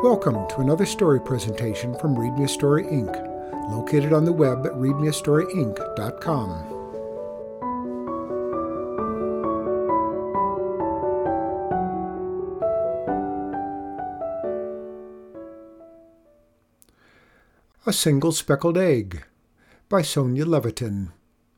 Welcome to another story presentation from Read Me a Story Inc., located on the web at readmeastoryinc.com. A Single Speckled Egg by Sonia Levitin.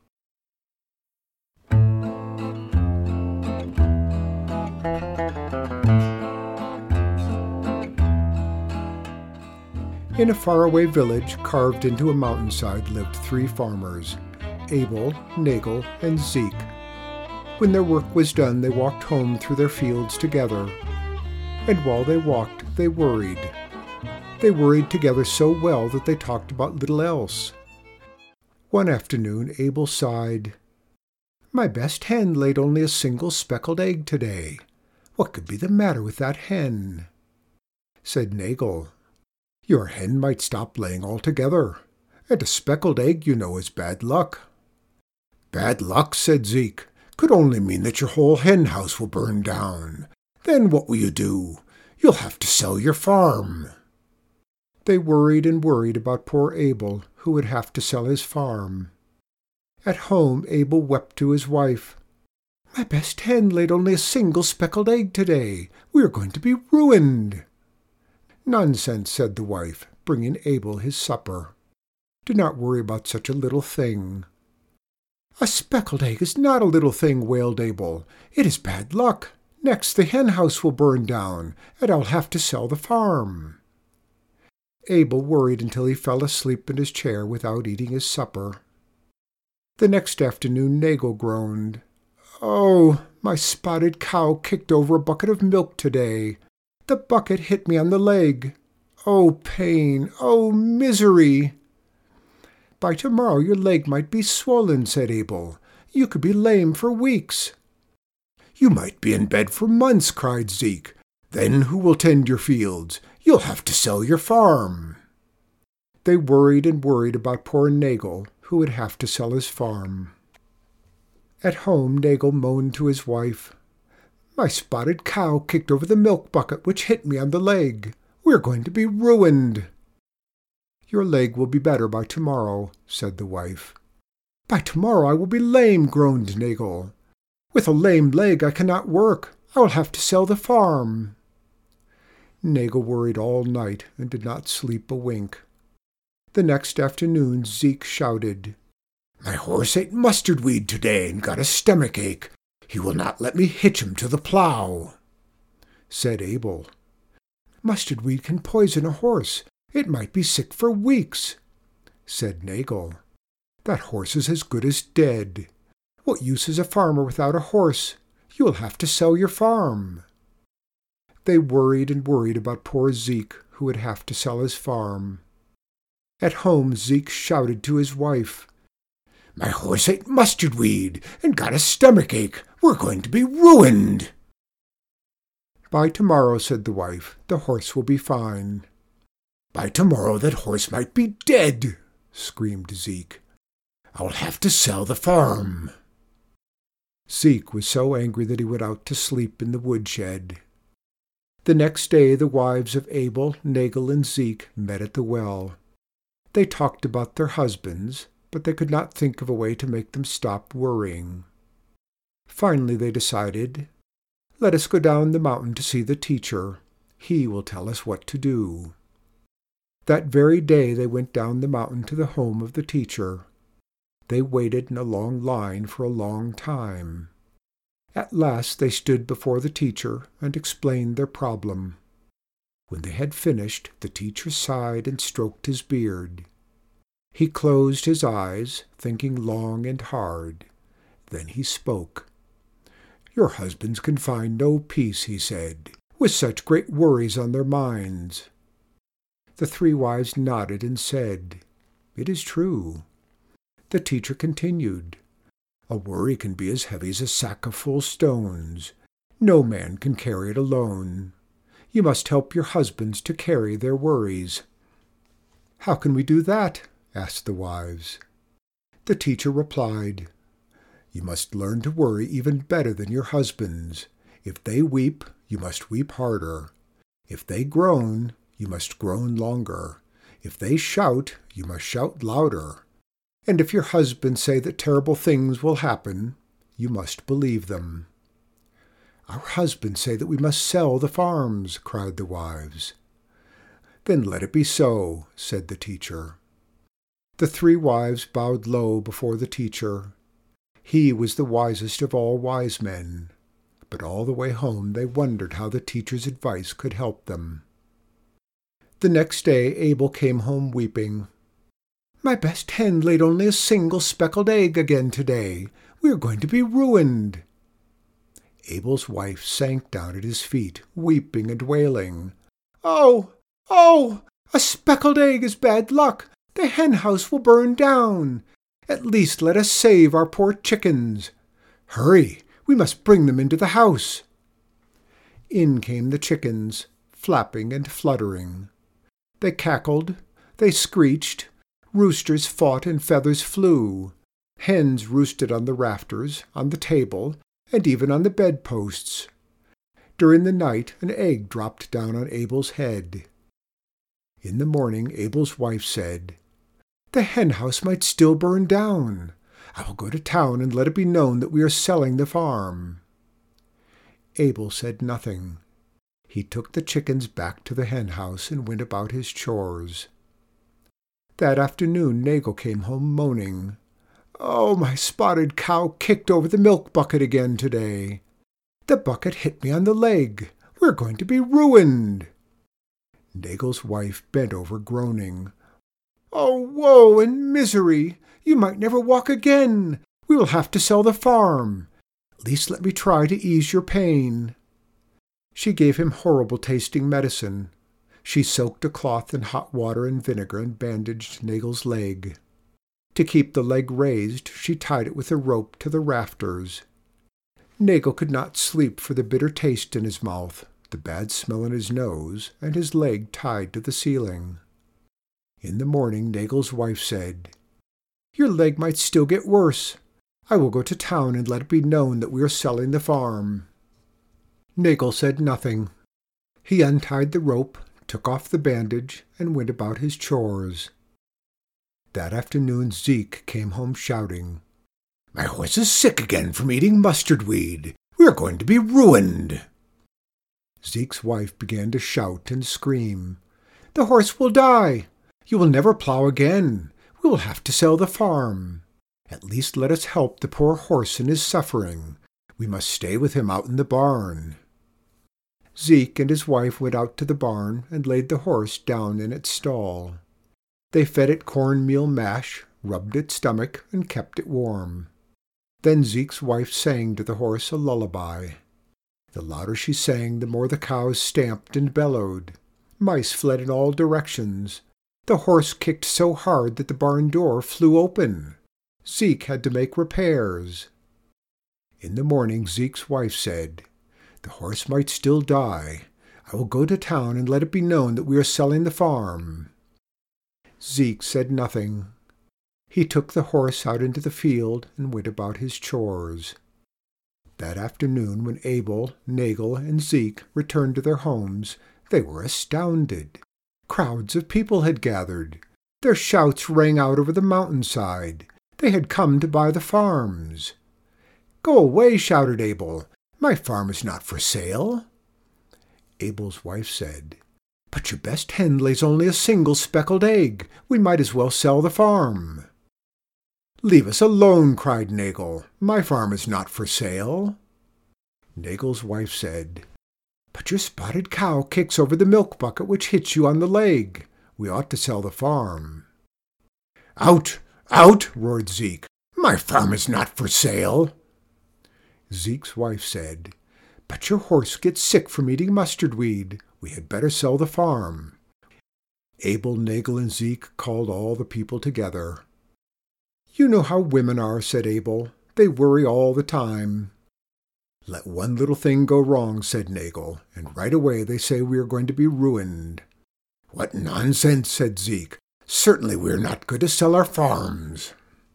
In a faraway village carved into a mountainside lived three farmers, Abel, Nagel, and Zeke. When their work was done, they walked home through their fields together. And while they walked, they worried. They worried together so well that they talked about little else. One afternoon, Abel sighed. "My best hen laid only a single speckled egg today. What could be the matter with that hen?" Said Nagel, "Your hen might stop laying altogether, and a speckled egg, you know, is bad luck." "Bad luck," said Zeke, "could only mean that your whole hen house will burn down. Then what will you do? You'll have to sell your farm." They worried and worried about poor Abel, who would have to sell his farm. At home, Abel wept to his wife. "My best hen laid only a single speckled egg today. We are going to be ruined." "Nonsense," said the wife, bringing Abel his supper. "Do not worry about such a little thing." "A speckled egg is not a little thing," wailed Abel. "It is bad luck. Next the hen house will burn down, and I'll have to sell the farm." Abel worried until he fell asleep in his chair without eating his supper. The next afternoon Nagel groaned. "Oh, my spotted cow kicked over a bucket of milk today. The bucket hit me on the leg. Oh, pain! Oh, misery!" "By tomorrow your leg might be swollen," said Abel. "You could be lame for weeks." "You might be in bed for months," cried Zeke. "Then who will tend your fields? You'll have to sell your farm." They worried and worried about poor Nagel, who would have to sell his farm. At home, Nagel moaned to his wife. "My spotted cow kicked over the milk bucket, which hit me on the leg. We're going to be ruined." "Your leg will be better by tomorrow," said the wife. "By tomorrow I will be lame," groaned Nagel. "With a lame leg I cannot work. I will have to sell the farm." Nagel worried all night and did not sleep a wink. The next afternoon Zeke shouted, "My horse ate mustard weed today and got a stomach ache. He will not let me hitch him to the plough." Said Abel, "Mustard weed can poison a horse. It might be sick for weeks." Said Nagel, "That horse is as good as dead. What use is a farmer without a horse? You will have to sell your farm." They worried and worried about poor Zeke, who would have to sell his farm. At home, Zeke shouted to his wife, "My horse ate mustard weed and got a stomach ache. We're going to be ruined." "By tomorrow," said the wife, "the horse will be fine." "By tomorrow that horse might be dead," screamed Zeke. "I'll have to sell the farm." Zeke was so angry that he went out to sleep in the woodshed. The next day the wives of Abel, Nagel, and Zeke met at the well. They talked about their husbands, but they could not think of a way to make them stop worrying. Finally they decided, "Let us go down the mountain to see the teacher. He will tell us what to do." That very day they went down the mountain to the home of the teacher. They waited in a long line for a long time. At last they stood before the teacher and explained their problem. When they had finished, the teacher sighed and stroked his beard. He closed his eyes, thinking long and hard. Then he spoke. "Your husbands can find no peace," he said, "with such great worries on their minds." The three wives nodded and said, "It is true." The teacher continued, "A worry can be as heavy as a sack of full stones. No man can carry it alone. You must help your husbands to carry their worries." "How can we do that?" asked the wives. The teacher replied, "You must learn to worry even better than your husbands. If they weep, you must weep harder. If they groan, you must groan longer. If they shout, you must shout louder. And if your husband say that terrible things will happen, you must believe them." "Our husbands say that we must sell the farms," cried the wives. "Then let it be so," said the teacher. The 3 wives bowed low before the teacher. He was the wisest of all wise men, but all the way home they wondered how the teacher's advice could help them. The next day Abel came home weeping. "My best hen laid only a single speckled egg again today. We are going to be ruined." Abel's wife sank down at his feet, weeping and wailing. "Oh, oh! A speckled egg is bad luck. The hen house will burn down. At least let us save our poor chickens. Hurry, we must bring them into the house." In came the chickens, flapping and fluttering. They cackled, they screeched, roosters fought and feathers flew. Hens roosted on the rafters, on the table, and even on the bedposts. During the night an egg dropped down on Abel's head. In the morning Abel's wife said, "The hen house might still burn down. I will go to town and let it be known that we are selling the farm." Abel said nothing. He took the chickens back to the hen house and went about his chores. That afternoon Nagel came home moaning. "Oh, my spotted cow kicked over the milk bucket again today. The bucket hit me on the leg. We're going to be ruined." Nagel's wife bent over groaning. "Oh, woe and misery! You might never walk again. We will have to sell the farm. At least let me try to ease your pain." She gave him horrible-tasting medicine. She soaked a cloth in hot water and vinegar and bandaged Nagel's leg. To keep the leg raised, she tied it with a rope to the rafters. Nagel could not sleep for the bitter taste in his mouth, the bad smell in his nose, and his leg tied to the ceiling. In the morning Nagel's wife said, "Your leg might still get worse. I will go to town and let it be known that we are selling the farm." Nagel said nothing. He untied the rope, took off the bandage, and went about his chores. That afternoon Zeke came home shouting, "My horse is sick again from eating mustard weed. We are going to be ruined." Zeke's wife began to shout and scream, "The horse will die. You will never plow again. We will have to sell the farm. At least let us help the poor horse in his suffering. We must stay with him out in the barn." Zeke and his wife went out to the barn and laid the horse down in its stall. They fed it cornmeal mash, rubbed its stomach, and kept it warm. Then Zeke's wife sang to the horse a lullaby. The louder she sang, the more the cows stamped and bellowed. Mice fled in all directions. The horse kicked so hard that the barn door flew open. Zeke had to make repairs. In the morning Zeke's wife said, "The horse might still die. I will go to town and let it be known that we are selling the farm." Zeke said nothing. He took the horse out into the field and went about his chores. That afternoon, when Abel, Nagel, and Zeke returned to their homes, they were astounded. Crowds of people had gathered. Their shouts rang out over the mountainside. They had come to buy the farms. "Go away," shouted Abel. "My farm is not for sale." Abel's wife said, "But your best hen lays only a single speckled egg. We might as well sell the farm." "Leave us alone," cried Nagel. "My farm is not for sale." Nagel's wife said, "But your spotted cow kicks over the milk bucket which hits you on the leg. We ought to sell the farm." "Out! Out!" roared Zeke. "My farm is not for sale." Zeke's wife said, "But your horse gets sick from eating mustard weed. We had better sell the farm." Abel, Nagel, and Zeke called all the people together. "You know how women are," said Abel. "They worry all the time." "Let one little thing go wrong," said Nagel, "and right away they say we are going to be ruined." "What nonsense," said Zeke. "Certainly we are not going to sell our farms."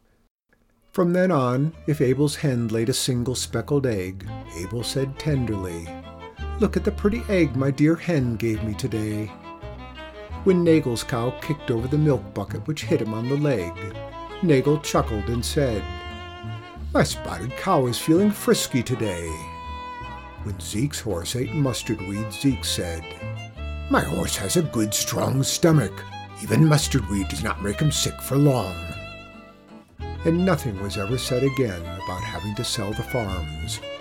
From then on, if Abel's hen laid a single speckled egg, Abel said tenderly, "Look at the pretty egg my dear hen gave me today." When Nagel's cow kicked over the milk bucket which hit him on the leg, Nagel chuckled and said, "My spotted cow is feeling frisky today." When Zeke's horse ate mustard weed, Zeke said, "My horse has a good strong stomach. Even mustard weed does not make him sick for long." And nothing was ever said again about having to sell the farms.